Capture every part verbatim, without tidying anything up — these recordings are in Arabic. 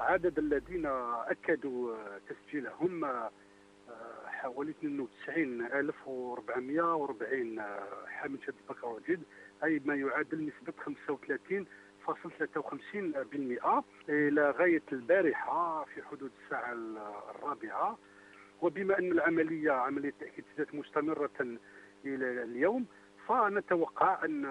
عدد الذين أكدوا تسجيلهم حوالي اثنين وتسعين ألف وأربعمائة وأربعين حامل شهادة البكالوريا، أي ما يعادل نسبة خمسة وثلاثين فاصلة ثلاثة وخمسين بالمئة إلى غاية البارحة في حدود الساعة الرابعة. وبما أن العملية عملية تأكيد الذات مستمرة إلى اليوم، فنتوقع أن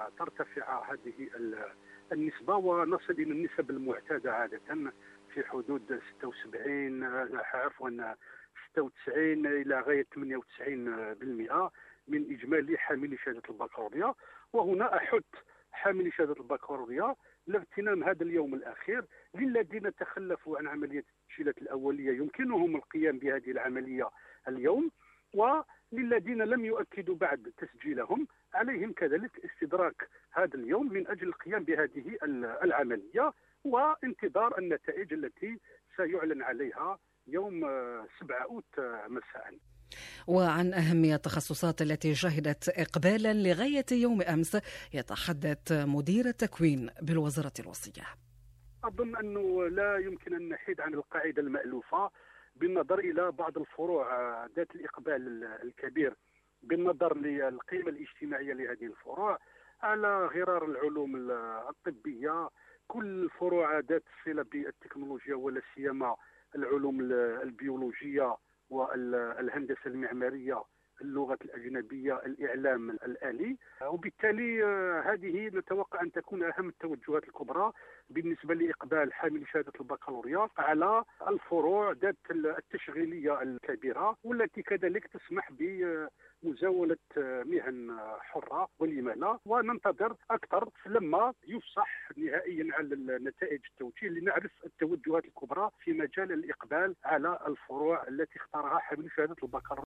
ترتفع هذه النسبة ونصل إلى النسب المعتادة عادة في حدود ستة وسبعين عفوا ستة وتسعين إلى غاية ثمانية وتسعين بالمئة من إجمالي حاملي شهادة البكالوريا. وهنا أحث حاملي شهادة البكالوريا لاغتنام هذا اليوم الأخير للذين تخلفوا عن عملية التسجيلات الأولية يمكنهم القيام بهذه العملية اليوم، وللذين لم يؤكدوا بعد تسجيلهم عليهم كذلك استدراك هذا اليوم من أجل القيام بهذه العملية وانتظار النتائج التي سيعلن عليها يوم سبعة أوت مساء. وعن أهم التخصصات التي شهدت إقبالا لغاية يوم أمس يتحدث مدير التكوين بالوزارة الوصية. أظن أنه لا يمكن أن نحيد عن القاعدة المألوفة بالنظر إلى بعض الفروع ذات الإقبال الكبير بالنظر للقيمة الاجتماعية لهذه الفروع على غرار العلوم الطبية. كل الفروع ذات الصلة بالتكنولوجيا ولا سيما العلوم البيولوجية والهندسة المعمارية، اللغة الأجنبية، الإعلام الآلي. وبالتالي هذه نتوقع أن تكون أهم التوجهات الكبرى بالنسبة لإقبال حامل شهادة البكالوريا على الفروع ذات التشغيلية الكبيرة والتي كذلك تسمح بمزاولة مهن حرة ولما لا. وننتظر أكثر لما يفصح نهائيا على نتائج التوجيه لنعرف التوجهات الكبرى في مجال الإقبال على الفروع التي اختارها حامل شهادة البكالوريا.